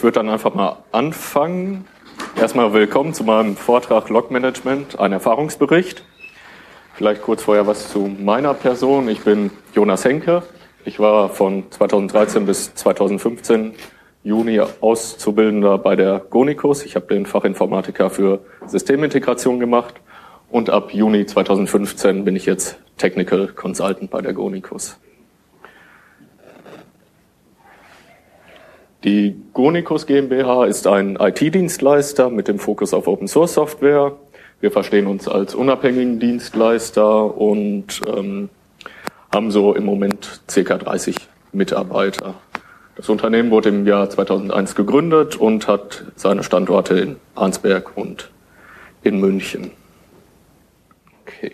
Ich würde dann einfach mal anfangen. Erstmal willkommen zu meinem Vortrag Log-Management, ein Erfahrungsbericht. Vielleicht kurz vorher was zu meiner Person. Ich bin Jonas Henke. Ich war von 2013 bis 2015 Juni Auszubildender bei der Gonicus. Ich habe den Fachinformatiker für Systemintegration gemacht und ab Juni 2015 bin ich jetzt Technical Consultant bei der Gonicus. Die Gonicus GmbH ist ein IT-Dienstleister mit dem Fokus auf Open-Source-Software. Wir verstehen uns als unabhängigen Dienstleister und haben so im Moment ca. 30 Mitarbeiter. Das Unternehmen wurde im Jahr 2001 gegründet und hat seine Standorte in Arnsberg und in München. Okay.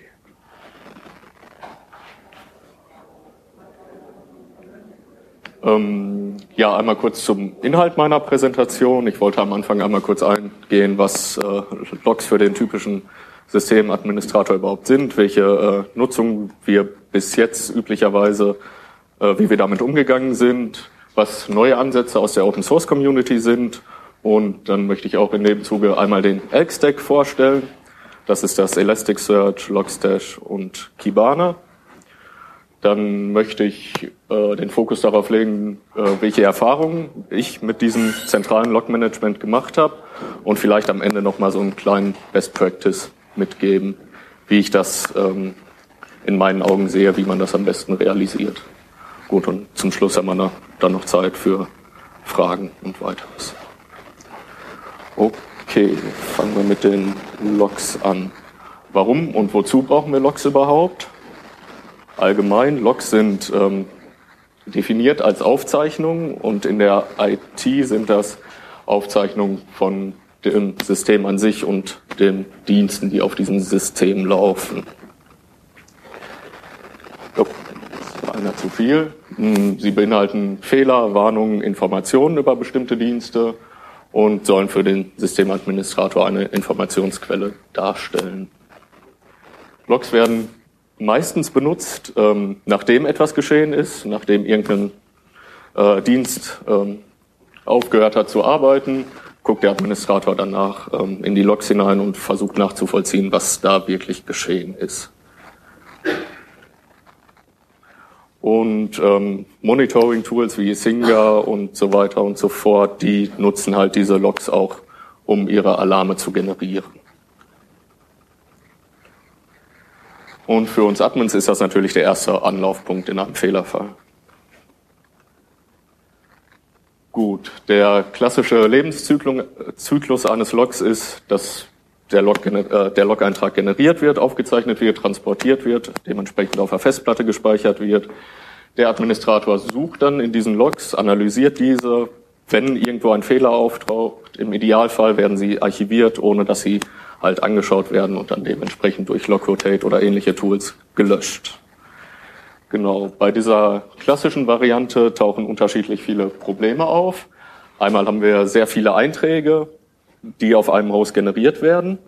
Ja, einmal kurz zum Inhalt meiner Präsentation. Ich wollte am Anfang einmal kurz eingehen, was Logs für den typischen Systemadministrator überhaupt sind, welche Nutzung wir bis jetzt üblicherweise, wie wir damit umgegangen sind, was neue Ansätze aus der Open-Source-Community sind. Und dann möchte ich auch in dem Zuge einmal den Elk-Stack vorstellen. Das ist das Elasticsearch, Logstash und Kibana. Dann möchte ich den Fokus darauf legen, welche Erfahrungen ich mit diesem zentralen Log-Management gemacht habe und vielleicht am Ende nochmal so einen kleinen Best Practice mitgeben, wie ich das in meinen Augen sehe, wie man das am besten realisiert. Gut, und zum Schluss haben wir dann noch Zeit für Fragen und weiteres. Okay, fangen wir mit den Logs an. Warum und wozu brauchen wir Logs überhaupt? Allgemein, Logs sind definiert als Aufzeichnungen und in der IT sind das Aufzeichnungen von dem System an sich und den Diensten, die auf diesem System laufen. Oh, das war einer zu viel. Sie beinhalten Fehler, Warnungen, Informationen über bestimmte Dienste und sollen für den Systemadministrator eine Informationsquelle darstellen. Logs werden meistens benutzt, nachdem etwas geschehen ist, nachdem irgendein Dienst aufgehört hat zu arbeiten, guckt der Administrator danach in die Logs hinein und versucht nachzuvollziehen, was da wirklich geschehen ist. Und Monitoring-Tools wie Singer und so weiter und so fort, die nutzen halt diese Logs auch, um ihre Alarme zu generieren. Und für uns Admins ist das natürlich der erste Anlaufpunkt in einem Fehlerfall. Gut, der klassische Lebenszyklus eines Logs ist, dass der Log-Eintrag generiert wird, aufgezeichnet wird, transportiert wird, dementsprechend auf der Festplatte gespeichert wird. Der Administrator sucht dann in diesen Logs, analysiert diese. Wenn irgendwo ein Fehler auftaucht, im Idealfall werden sie archiviert, ohne dass sie halt angeschaut werden und dann dementsprechend durch Logrotate oder ähnliche Tools gelöscht. Genau, bei dieser klassischen Variante tauchen unterschiedlich viele Probleme auf. Einmal haben wir sehr viele Einträge, die auf einem Host generiert werden.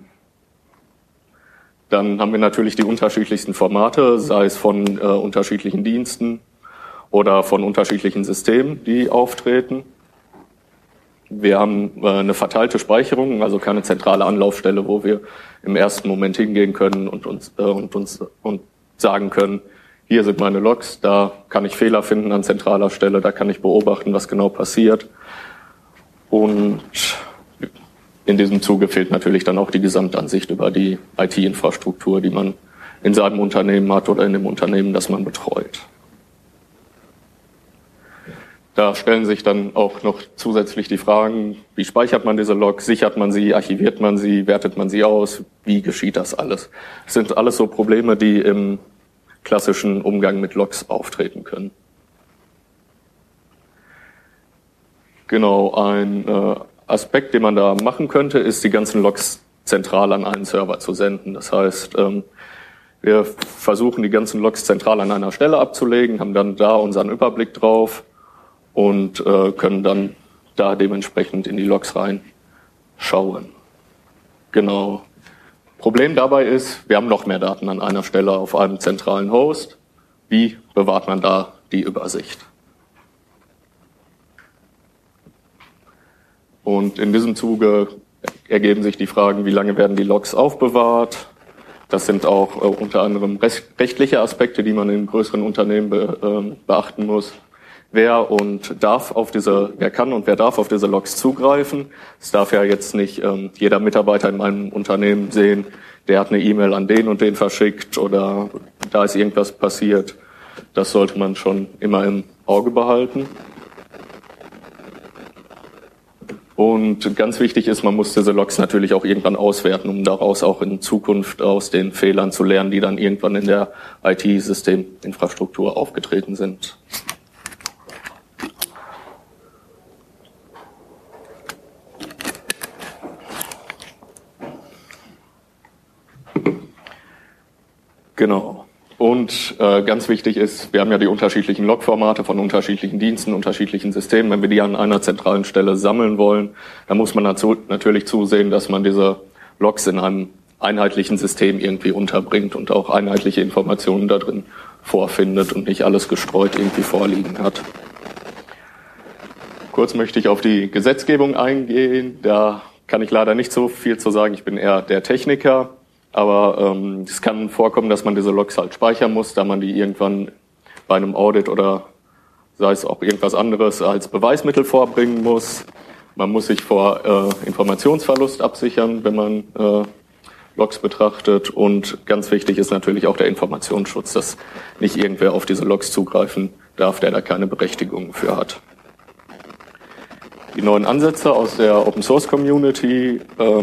Dann haben wir natürlich die unterschiedlichsten Formate, sei es von unterschiedlichen Diensten oder von unterschiedlichen Systemen, die auftreten. Wir haben eine verteilte Speicherung, also keine zentrale Anlaufstelle, wo wir im ersten Moment hingehen können und sagen können, hier sind meine Logs, da kann ich Fehler finden an zentraler Stelle, da kann ich beobachten, was genau passiert. Und in diesem Zuge fehlt natürlich dann auch die Gesamtansicht über die IT-Infrastruktur, die man in seinem Unternehmen hat oder in dem Unternehmen, das man betreut. Da stellen sich dann auch noch zusätzlich die Fragen, wie speichert man diese Logs, sichert man sie, archiviert man sie, wertet man sie aus, wie geschieht das alles? Das sind alles so Probleme, die im klassischen Umgang mit Logs auftreten können. Genau, ein Aspekt, den man da machen könnte, ist, die ganzen Logs zentral an einen Server zu senden. Das heißt, wir versuchen, die ganzen Logs zentral an einer Stelle abzulegen, haben dann da unseren Überblick drauf und können dann da dementsprechend in die Logs reinschauen. Genau. Problem dabei ist, wir haben noch mehr Daten an einer Stelle auf einem zentralen Host. Wie bewahrt man da die Übersicht? Und in diesem Zuge ergeben sich die Fragen, wie lange werden die Logs aufbewahrt? Das sind auch unter anderem rechtliche Aspekte, die man in größeren Unternehmen beachten muss. Wer kann und wer darf auf diese Logs zugreifen? Es darf ja jetzt nicht jeder Mitarbeiter in meinem Unternehmen sehen, der hat eine E-Mail an den und den verschickt oder da ist irgendwas passiert. Das sollte man schon immer im Auge behalten. Und ganz wichtig ist, man muss diese Logs natürlich auch irgendwann auswerten, um daraus auch in Zukunft aus den Fehlern zu lernen, die dann irgendwann in der IT-Systeminfrastruktur aufgetreten sind. Genau. Und ganz wichtig ist, wir haben ja die unterschiedlichen Logformate von unterschiedlichen Diensten, unterschiedlichen Systemen. Wenn wir die an einer zentralen Stelle sammeln wollen, dann muss man dazu natürlich zusehen, dass man diese Logs in einem einheitlichen System irgendwie unterbringt und auch einheitliche Informationen da drin vorfindet und nicht alles gestreut irgendwie vorliegen hat. Kurz möchte ich auf die Gesetzgebung eingehen. Da kann ich leider nicht so viel zu sagen. Ich bin eher der Techniker. Aber es kann vorkommen, dass man diese Logs halt speichern muss, da man die irgendwann bei einem Audit oder sei es auch irgendwas anderes als Beweismittel vorbringen muss. Man muss sich vor Informationsverlust absichern, wenn man Logs betrachtet. Und ganz wichtig ist natürlich auch der Informationsschutz, dass nicht irgendwer auf diese Logs zugreifen darf, der da keine Berechtigung für hat. Die neuen Ansätze aus der Open Source Community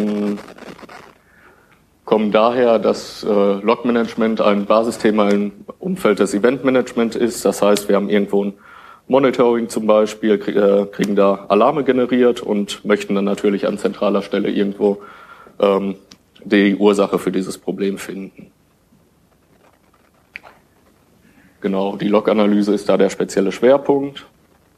kommen daher, dass Log-Management ein Basisthema im Umfeld des Event-Management ist. Das heißt, wir haben irgendwo ein Monitoring zum Beispiel, kriegen da Alarme generiert und möchten dann natürlich an zentraler Stelle irgendwo die Ursache für dieses Problem finden. Genau, die Log-Analyse ist da der spezielle Schwerpunkt.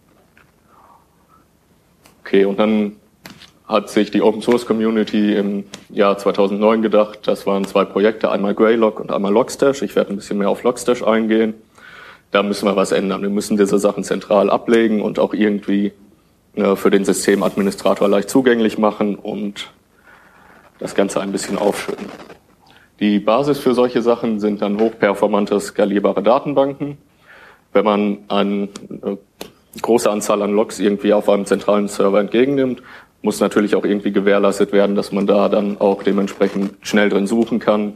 Okay, und dann hat sich die Open Source Community im Jahr 2009 gedacht, das waren zwei Projekte, einmal Greylog und einmal Logstash. Ich werde ein bisschen mehr auf Logstash eingehen. Da müssen wir was ändern. Wir müssen diese Sachen zentral ablegen und auch irgendwie für den Systemadministrator leicht zugänglich machen und das Ganze ein bisschen aufschütten. Die Basis für solche Sachen sind dann hochperformante, skalierbare Datenbanken. Wenn man eine große Anzahl an Logs irgendwie auf einem zentralen Server entgegennimmt, muss natürlich auch irgendwie gewährleistet werden, dass man da dann auch dementsprechend schnell drin suchen kann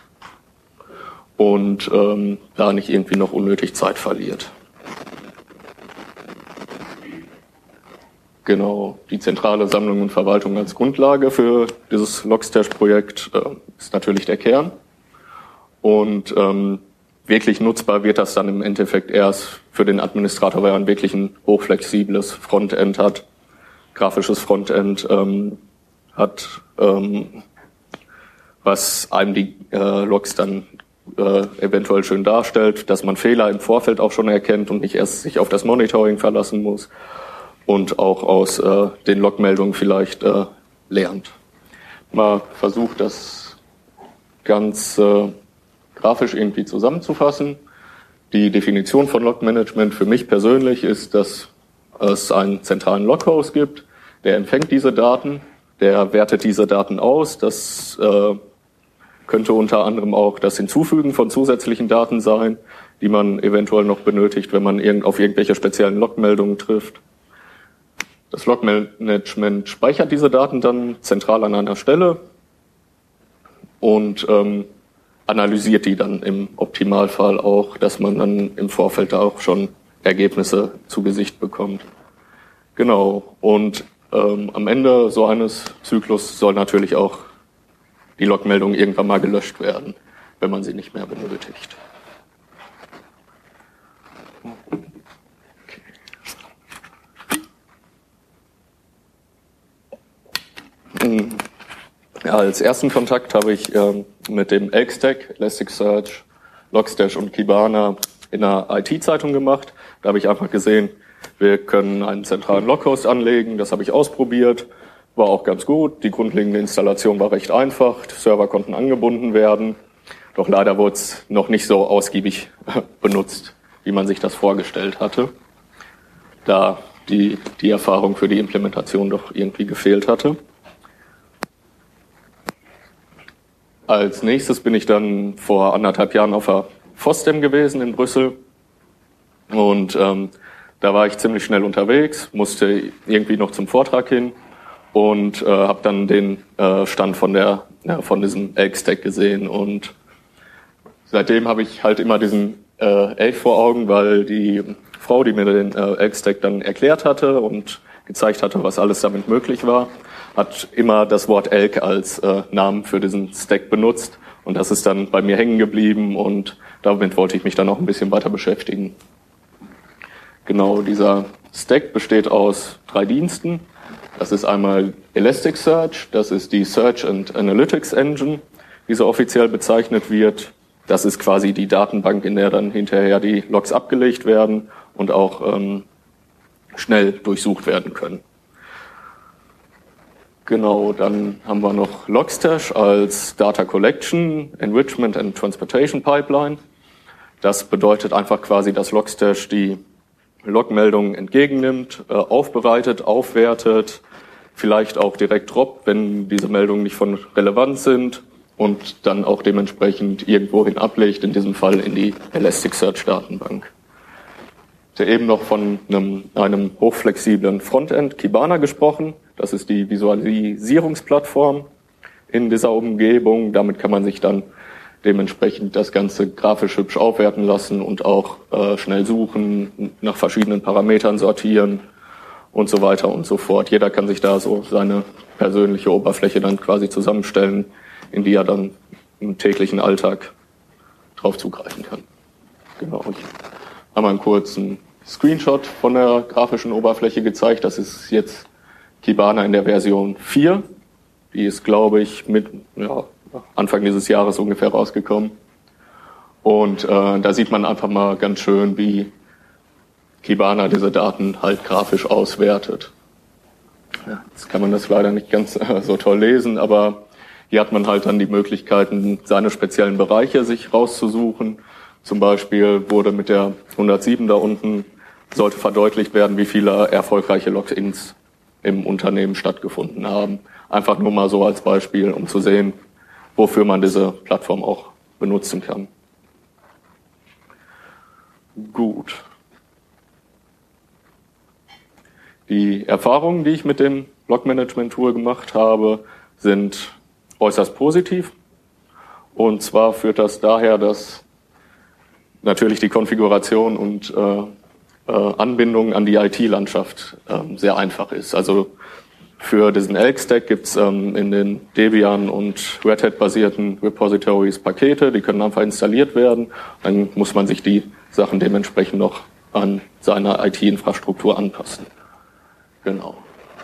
und da nicht irgendwie noch unnötig Zeit verliert. Genau, die zentrale Sammlung und Verwaltung als Grundlage für dieses Logstash-Projekt ist natürlich der Kern. Und wirklich nutzbar wird das dann im Endeffekt erst für den Administrator, weil er ein wirklich ein hochflexibles Frontend hat, grafisches Frontend hat, was einem die Logs dann eventuell schön darstellt, dass man Fehler im Vorfeld auch schon erkennt und nicht erst sich auf das Monitoring verlassen muss und auch aus den Logmeldungen vielleicht lernt. Mal versucht, das ganz grafisch irgendwie zusammenzufassen. Die Definition von Logmanagement für mich persönlich ist, dass es einen zentralen Loghost gibt, der empfängt diese Daten, der wertet diese Daten aus. Das könnte unter anderem auch das Hinzufügen von zusätzlichen Daten sein, die man eventuell noch benötigt, wenn man auf irgendwelche speziellen Logmeldungen trifft. Das Logmanagement speichert diese Daten dann zentral an einer Stelle und analysiert die dann im Optimalfall auch, dass man dann im Vorfeld da auch schon Ergebnisse zu Gesicht bekommt. Genau, und am Ende so eines Zyklus soll natürlich auch die Logmeldung irgendwann mal gelöscht werden, wenn man sie nicht mehr benötigt. Okay. Ja, als ersten Kontakt habe ich mit dem Elk-Stack, Elasticsearch, Logstash und Kibana in einer IT-Zeitung gemacht. Da habe ich einfach gesehen, wir können einen zentralen Loghost anlegen. Das habe ich ausprobiert, war auch ganz gut. Die grundlegende Installation war recht einfach. Die Server konnten angebunden werden. Doch leider wurde es noch nicht so ausgiebig benutzt, wie man sich das vorgestellt hatte. Da die Erfahrung für die Implementation doch irgendwie gefehlt hatte. Als nächstes bin ich dann vor 1,5 Jahren auf der FOSDEM gewesen in Brüssel und da war ich ziemlich schnell unterwegs, musste irgendwie noch zum Vortrag hin und habe dann den Stand von diesem Elk-Stack gesehen und seitdem habe ich halt immer diesen Elk vor Augen, weil die Frau, die mir den Elk-Stack dann erklärt hatte und gezeigt hatte, was alles damit möglich war, hat immer das Wort Elk als Namen für diesen Stack benutzt und das ist dann bei mir hängen geblieben und damit wollte ich mich dann auch ein bisschen weiter beschäftigen. Genau, dieser Stack besteht aus 3 Diensten. Das ist einmal Elasticsearch, das ist die Search and Analytics Engine, wie so offiziell bezeichnet wird. Das ist quasi die Datenbank, in der dann hinterher die Logs abgelegt werden und auch schnell durchsucht werden können. Genau, dann haben wir noch Logstash als Data Collection, Enrichment and Transportation Pipeline. Das bedeutet einfach quasi, dass Logstash die Logmeldungen entgegennimmt, aufbereitet, aufwertet, vielleicht auch direkt droppt, wenn diese Meldungen nicht von Relevanz sind und dann auch dementsprechend irgendwohin ablegt, in diesem Fall in die Elasticsearch-Datenbank. Ich habe eben noch von einem hochflexiblen Frontend Kibana gesprochen. Das ist die Visualisierungsplattform in dieser Umgebung. Damit kann man sich dann dementsprechend das Ganze grafisch hübsch aufwerten lassen und auch schnell suchen, nach verschiedenen Parametern sortieren und so weiter und so fort. Jeder kann sich da so seine persönliche Oberfläche dann quasi zusammenstellen, in die er dann im täglichen Alltag drauf zugreifen kann. Genau. Ich habe einen kurzen Screenshot von der grafischen Oberfläche gezeigt. Das ist jetzt Kibana in der Version 4. Die ist, glaube ich, Anfang dieses Jahres ungefähr rausgekommen. Und da sieht man einfach mal ganz schön, wie Kibana diese Daten halt grafisch auswertet. Ja, jetzt kann man das leider nicht ganz so toll lesen, aber hier hat man halt dann die Möglichkeiten, seine speziellen Bereiche sich rauszusuchen. Zum Beispiel wurde mit der 107 da unten, sollte verdeutlicht werden, wie viele erfolgreiche Logins im Unternehmen stattgefunden haben. Einfach nur mal so als Beispiel, um zu sehen, wofür man diese Plattform auch benutzen kann. Gut. Die Erfahrungen, die ich mit dem Log-Management-Tool gemacht habe, sind äußerst positiv. Und zwar führt das daher, dass natürlich die Konfiguration und Anbindung an die IT-Landschaft sehr einfach ist. Also für diesen Elk-Stack gibt es in den Debian und Red Hat-basierten Repositories Pakete, die können einfach installiert werden. Dann muss man sich die Sachen dementsprechend noch an seine IT-Infrastruktur anpassen. Genau.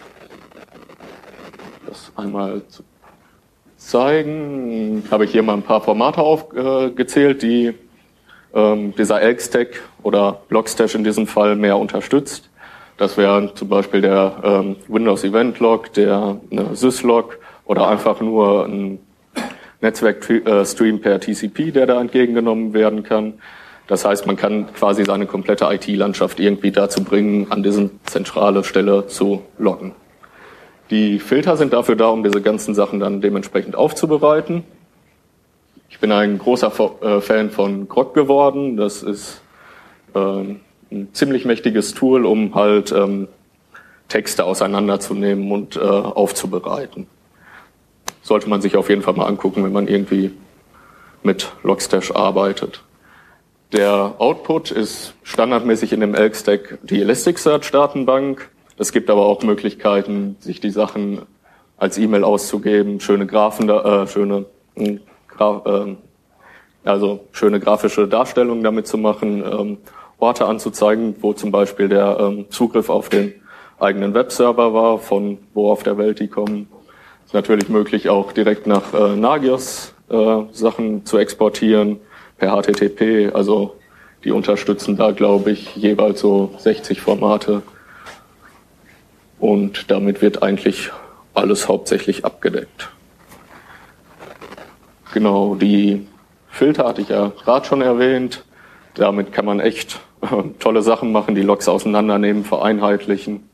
Das einmal zu zeigen, habe ich hier mal ein paar Formate aufgezählt, die dieser Elk-Stack oder Logstash in diesem Fall mehr unterstützt. Das wären zum Beispiel der Windows Event Log, der Syslog oder einfach nur ein Netzwerkstream per TCP, der da entgegengenommen werden kann. Das heißt, man kann quasi seine komplette IT-Landschaft irgendwie dazu bringen, an diese zentrale Stelle zu loggen. Die Filter sind dafür da, um diese ganzen Sachen dann dementsprechend aufzubereiten. Ich bin ein großer Fan von Grok geworden. Das ist ein ziemlich mächtiges Tool, um halt Texte auseinanderzunehmen und aufzubereiten. Sollte man sich auf jeden Fall mal angucken, wenn man irgendwie mit Logstash arbeitet. Der Output ist standardmäßig in dem Elk-Stack die Elasticsearch-Datenbank. Es gibt aber auch Möglichkeiten, sich die Sachen als E-Mail auszugeben, schöne grafische Darstellungen damit zu machen, Orte anzuzeigen, wo zum Beispiel der Zugriff auf den eigenen Webserver war, von wo auf der Welt die kommen. Es ist natürlich möglich, auch direkt nach Nagios Sachen zu exportieren, per HTTP. Also die unterstützen da, glaube ich, jeweils so 60 Formate. Und damit wird eigentlich alles hauptsächlich abgedeckt. Genau, die Filter hatte ich ja gerade schon erwähnt. damit kann man echt tolle Sachen machen, die Logs auseinandernehmen, vereinheitlichen.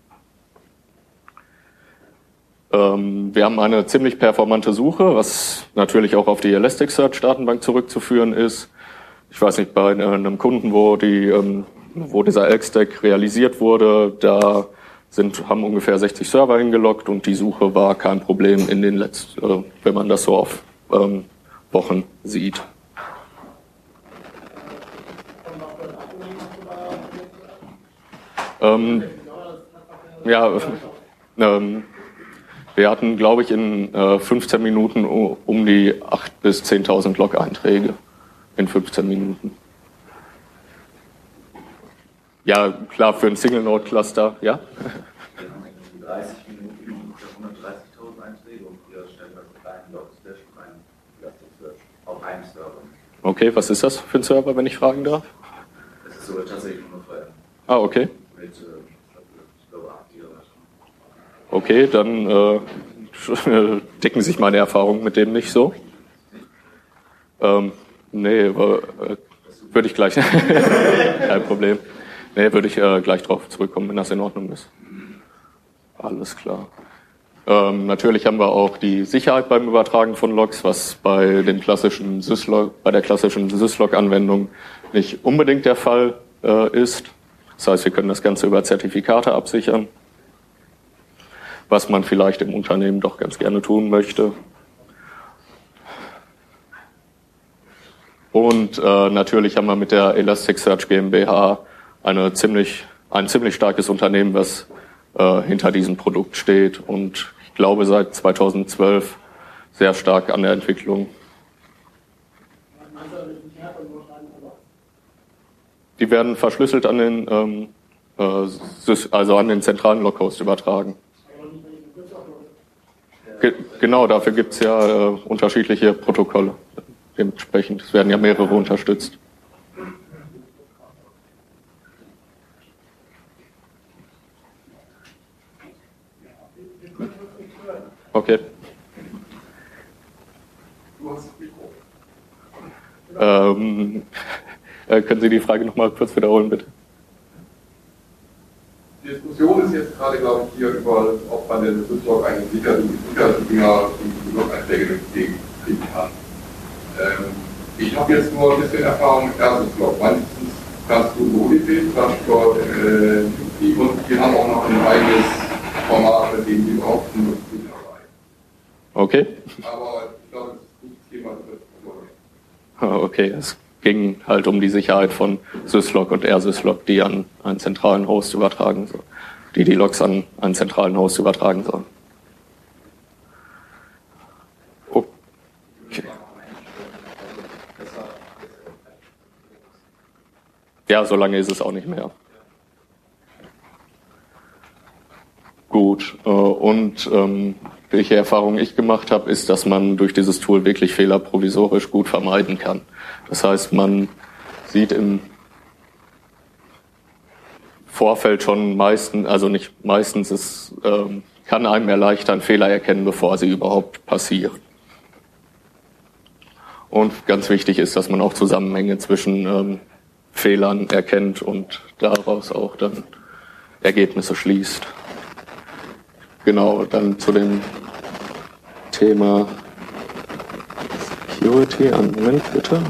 Wir haben eine ziemlich performante Suche, was natürlich auch auf die Elasticsearch-Datenbank zurückzuführen ist. Ich weiß nicht, bei einem Kunden, wo dieser Elk-Stack realisiert wurde, da haben ungefähr 60 Server hingeloggt und die Suche war kein Problem in den letzten, wenn man das so auf Wochen sieht. Wir hatten, glaube ich, in 15 Minuten um die 8.000 bis 10.000 Log-Einträge in 15 Minuten. Ja, klar, für ein Single-Node-Cluster, ja? Wir haben in 30 Minuten ungefähr 130.000 Einträge und wir stellen das kleinen Log-Stash rein, Elasticsearch, auf einem Server. Okay, was ist das für ein Server, wenn ich fragen darf? Das ist sogar tatsächlich nur frei. Ah, okay. Mit, ich glaube, 8 GB. Okay, dann decken sich meine Erfahrungen mit dem nicht so. Nee, würde ich gleich. Kein Problem. Nee, würde ich gleich drauf zurückkommen, wenn das in Ordnung ist. Alles klar. Natürlich haben wir auch die Sicherheit beim Übertragen von Logs, was bei der klassischen Syslog-Anwendung nicht unbedingt der Fall ist. Das heißt, wir können das Ganze über Zertifikate absichern, was man vielleicht im Unternehmen doch ganz gerne tun möchte. Und natürlich haben wir mit der Elasticsearch GmbH ein ziemlich starkes Unternehmen, was hinter diesem Produkt steht und ich glaube seit 2012 sehr stark an der Entwicklung. Die werden verschlüsselt an den zentralen Loghost übertragen. Genau, dafür gibt es ja unterschiedliche Protokolle. Dementsprechend, es werden ja mehrere unterstützt. Okay. Können Sie die Frage noch mal kurz wiederholen, bitte? Die Diskussion ist jetzt gerade, glaube ich, hier über, ob man den Syslog einen sicheren Dinger die Log-Einträge kriegen kann. Ich habe jetzt nur ein bisschen Erfahrung mit RSyslog. Meistens kannst du Modifizierung, und die haben auch noch ein eigenes Format, mit dem die überhaupt nur dabei. Okay. Aber ich glaube, das ist nicht Thema für okay, es ging halt um die Sicherheit von Syslog und RSyslog, die an einen zentralen Host übertragen sollen, die Logs an einen zentralen Host übertragen sollen. Okay. Ja, so lange ist es auch nicht mehr. Gut, und welche Erfahrung ich gemacht habe, ist, dass man durch dieses Tool wirklich Fehler provisorisch gut vermeiden kann. Das heißt, man sieht im Vorfeld schon es kann einem erleichtern, Fehler erkennen, bevor sie überhaupt passieren. Und ganz wichtig ist, dass man auch Zusammenhänge zwischen Fehlern erkennt und daraus auch dann Ergebnisse schließt. Genau, dann zu dem Thema Security. Einen Moment bitte.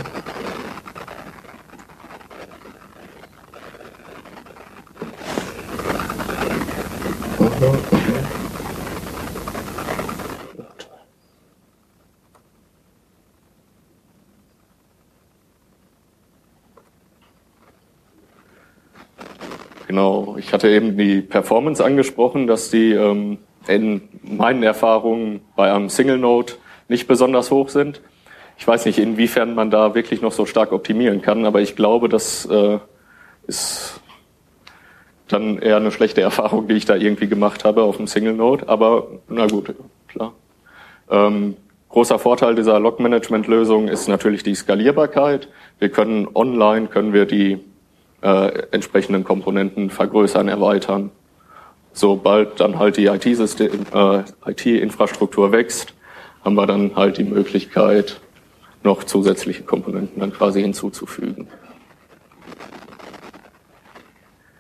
Genau, ich hatte eben die Performance angesprochen, dass die in meinen Erfahrungen bei einem Single Node nicht besonders hoch sind. Ich weiß nicht, inwiefern man da wirklich noch so stark optimieren kann, aber ich glaube, das ist dann eher eine schlechte Erfahrung, die ich da irgendwie gemacht habe auf dem Single Node. Aber na gut, klar. Großer Vorteil dieser Log-Management-Lösung ist natürlich die Skalierbarkeit. Wir können die entsprechenden Komponenten vergrößern, erweitern. Sobald dann halt die IT-Infrastruktur wächst, haben wir dann halt die Möglichkeit, noch zusätzliche Komponenten dann quasi hinzuzufügen.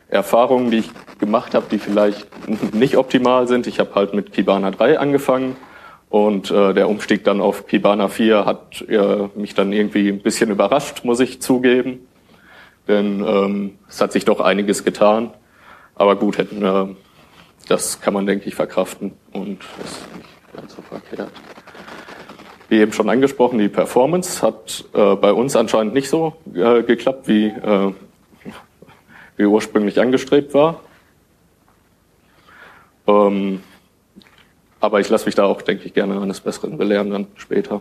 Erfahrungen, die ich gemacht habe, die vielleicht nicht optimal sind. Ich habe halt mit Kibana 3 angefangen und der Umstieg dann auf Kibana 4 hat mich dann irgendwie ein bisschen überrascht, muss ich zugeben. Denn es hat sich doch einiges getan. Aber gut, das kann man, denke ich, verkraften und ist nicht ganz so verkehrt. Wie eben schon angesprochen, die Performance hat bei uns anscheinend nicht so geklappt, wie ursprünglich angestrebt war. Aber ich lasse mich da auch, denke ich, gerne eines Besseren belehren dann später.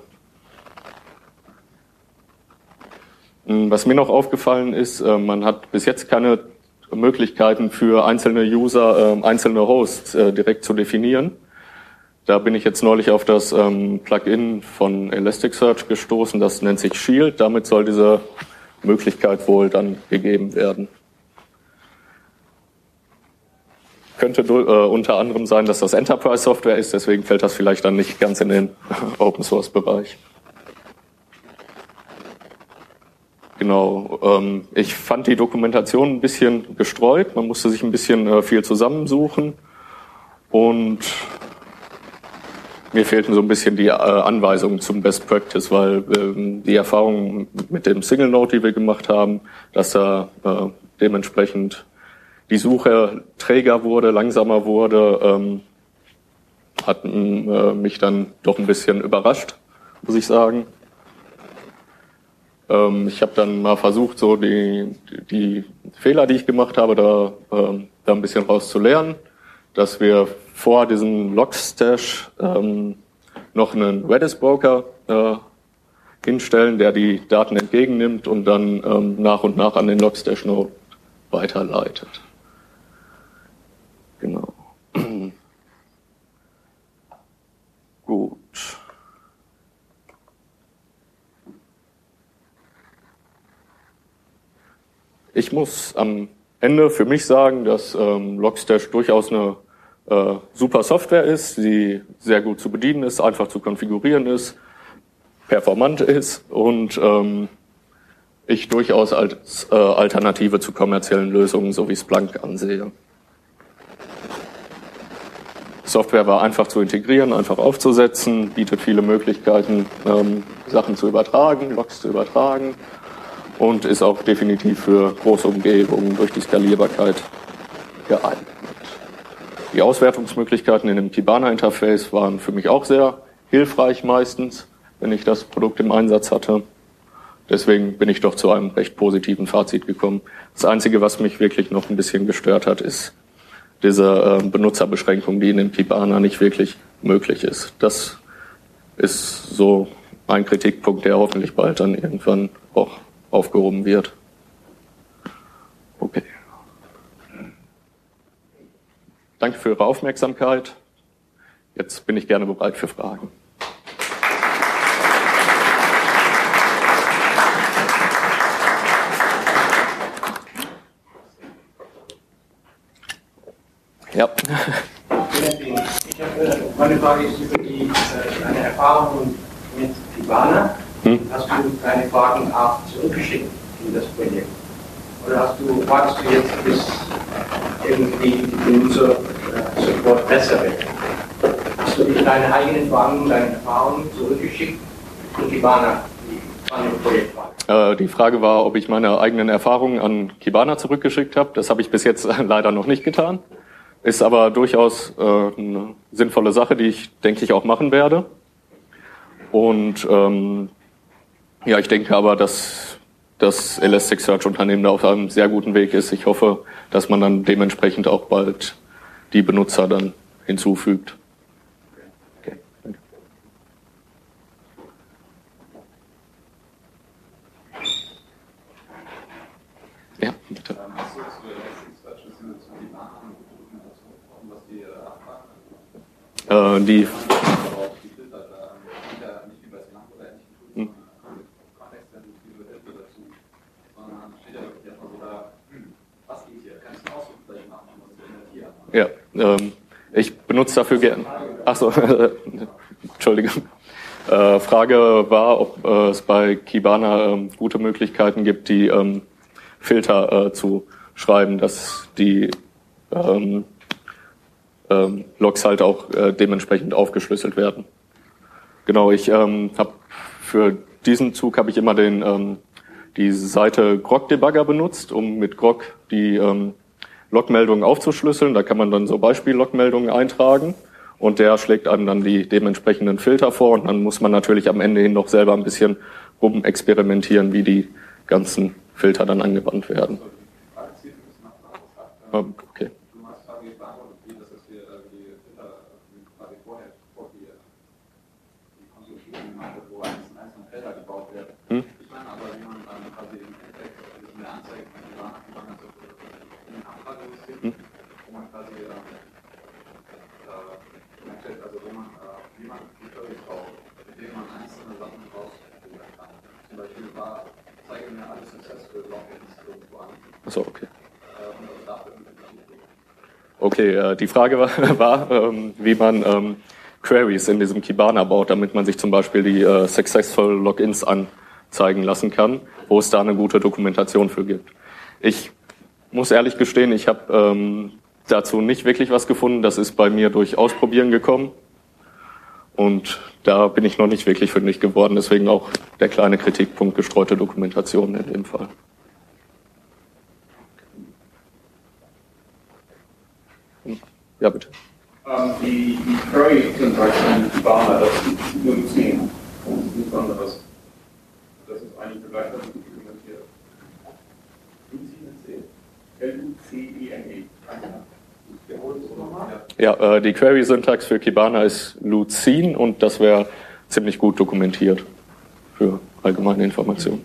Was mir noch aufgefallen ist, man hat bis jetzt keine Möglichkeiten für einzelne User, einzelne Hosts direkt zu definieren. Da bin ich jetzt neulich auf das Plugin von Elasticsearch gestoßen, das nennt sich Shield. Damit soll diese Möglichkeit wohl dann gegeben werden. Könnte unter anderem sein, dass das Enterprise-Software ist, deswegen fällt das vielleicht dann nicht ganz in den Open-Source-Bereich. Genau, ich fand die Dokumentation ein bisschen gestreut, man musste sich ein bisschen viel zusammensuchen und mir fehlten so ein bisschen die Anweisungen zum Best Practice, weil die Erfahrung mit dem Single Node, die wir gemacht haben, dass da dementsprechend die Suche träger wurde, langsamer wurde, hat mich dann doch ein bisschen überrascht, muss ich sagen. Ich habe dann mal versucht, so die Fehler, die ich gemacht habe, da ein bisschen rauszulernen, dass wir vor diesem Logstash noch einen Redis-Broker hinstellen, der die Daten entgegennimmt und dann nach und nach an den Logstash-Node weiterleitet. Genau. Gut. Ich muss am Ende für mich sagen, dass Logstash durchaus eine super Software ist, die sehr gut zu bedienen ist, einfach zu konfigurieren ist, performant ist und ich durchaus als Alternative zu kommerziellen Lösungen so wie Splunk ansehe. Software war einfach zu integrieren, einfach aufzusetzen, bietet viele Möglichkeiten, Sachen zu übertragen, Logs zu übertragen und ist auch definitiv für große Umgebungen durch die Skalierbarkeit geeignet. Die Auswertungsmöglichkeiten in dem Kibana-Interface waren für mich auch sehr hilfreich meistens, wenn ich das Produkt im Einsatz hatte. Deswegen bin ich doch zu einem recht positiven Fazit gekommen. Das Einzige, was mich wirklich noch ein bisschen gestört hat, ist diese Benutzerbeschränkung, die in dem Kibana nicht wirklich möglich ist. Das ist so ein Kritikpunkt, der hoffentlich bald dann irgendwann auch aufgehoben wird. Okay. Danke für Ihre Aufmerksamkeit. Jetzt bin ich gerne bereit für Fragen. Ja. Meine Frage ist über deine Erfahrung mit Kibana. Hast du deine Fragen auch zurückgeschickt in das Projekt? Oder wartest du jetzt, bis irgendwie die Benutzer-Support besser wird? Hast du deine eigenen Fragen, deine Erfahrungen zurückgeschickt in Kibana, die an dem Projekt waren? Die Frage war, ob ich meine eigenen Erfahrungen an Kibana zurückgeschickt habe. Das habe ich bis jetzt leider noch nicht getan. Ist aber durchaus eine sinnvolle Sache, die ich, denke ich, auch machen werde. Und ja, ich denke aber, dass das Elasticsearch-Unternehmen da auf einem sehr guten Weg ist. Ich hoffe, dass man dann dementsprechend auch bald die Benutzer dann hinzufügt. Okay, danke. Ja, bitte. Die ja, ich benutze dafür gerne. Achso, Entschuldigung. Frage war, ob es bei Kibana gute Möglichkeiten gibt, die Filter zu schreiben, dass die Logs halt auch dementsprechend aufgeschlüsselt werden. Genau, ich habe für diesen Zug habe ich immer die Seite Grok Debugger benutzt, um mit Grok die Logmeldungen aufzuschlüsseln. Da kann man dann so Beispiel-Logmeldungen eintragen und der schlägt einem dann die dementsprechenden Filter vor und dann muss man natürlich am Ende hin noch selber ein bisschen rumexperimentieren, wie die ganzen Filter dann angewandt werden. Okay. Achso, okay. Okay, die Frage war wie man Queries in diesem Kibana baut, damit man sich zum Beispiel die Successful Logins anzeigen lassen kann, wo es da eine gute Dokumentation für gibt. Ich muss ehrlich gestehen, ich habe dazu nicht wirklich was gefunden. Das ist bei mir durch Ausprobieren gekommen. Und da bin ich noch nicht wirklich fündig geworden. Deswegen auch der kleine Kritikpunkt gestreute Dokumentation in dem Fall. Ja, bitte. Die Query-Syntax in Kibana, das ist nur Lucene. Das ist nichts anderes. Das ist eigentlich begleichbar dokumentiert. Lucene, L-U-C-E-N-E. Ja, die Query-Syntax für Kibana ist Lucene und das wäre ziemlich gut dokumentiert für allgemeine Informationen.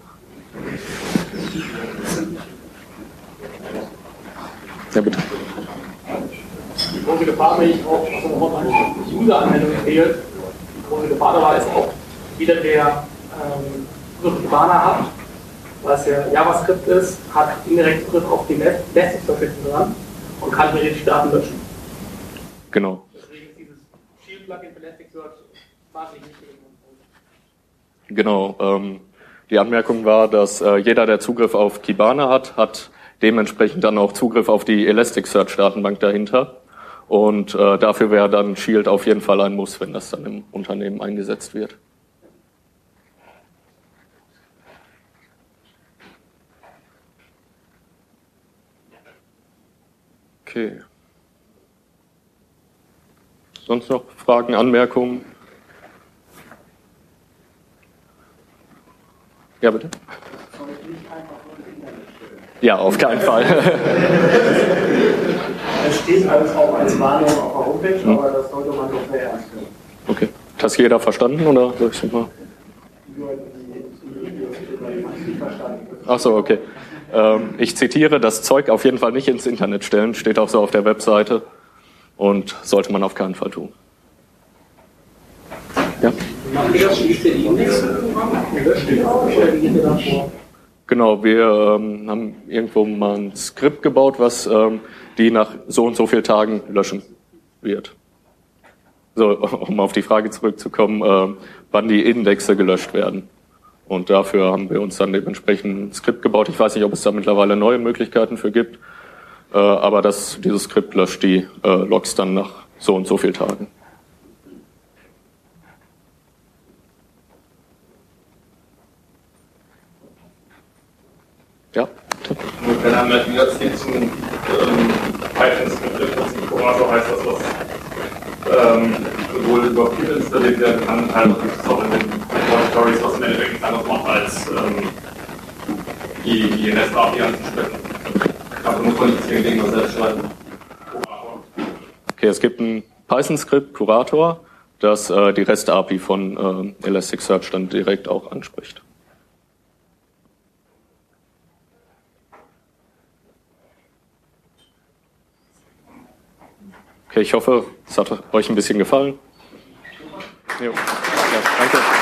Ja, bitte. Die große Gefahr, wenn ich auch die User-Anmeldung fehlt, die große Gefahr dabei ist auch, jeder, der Kibana hat, was ja JavaScript ist, hat indirekt Zugriff auf die Elasticsearch dran und kann mir die Daten löschen. Genau. Deswegen ist dieses Shield-Plugin für Elasticsearch wahnsinnig wichtig. Genau. Die Anmerkung war, dass jeder, der Zugriff auf Kibana hat dementsprechend dann auch Zugriff auf die Elasticsearch-Datenbank dahinter. Und dafür wäre dann Shield auf jeden Fall ein Muss, wenn das dann im Unternehmen eingesetzt wird. Okay. Sonst noch Fragen, Anmerkungen? Ja, bitte. Ja, auf keinen Fall. Es steht alles auch als Warnung auf der Homepage, aber das sollte man doch sehr ernst nehmen. Okay. Hat das jeder verstanden, oder soll ich es mal? Ach so, okay. Ich zitiere, das Zeug auf jeden Fall nicht ins Internet stellen, steht auch so auf der Webseite und sollte man auf keinen Fall tun. Ja? Genau, wir haben irgendwo mal ein Skript gebaut, was die nach so und so vielen Tagen löschen wird. So, um auf die Frage zurückzukommen, wann die Indexe gelöscht werden. Und dafür haben wir uns dann dementsprechend ein Skript gebaut. Ich weiß nicht, ob es da mittlerweile neue Möglichkeiten für gibt, aber dieses Skript löscht die Logs dann nach so und so vielen Tagen. Ja. Dann haben wir wieder zum Python-Skript im Prinzip Kurator heißt das, was sowohl über Pip installiert werden kann, als auch in den Repositories, was im Endeffekt nichts anderes macht, als die REST-API anzusprechen. Dafür muss man nicht zwingend irgendwas selbst schreiben. Okay, es gibt ein Python-Skript, Kurator, das die REST-API von Elasticsearch dann direkt auch anspricht. Okay, ich hoffe, es hat euch ein bisschen gefallen. Jo. Ja, danke.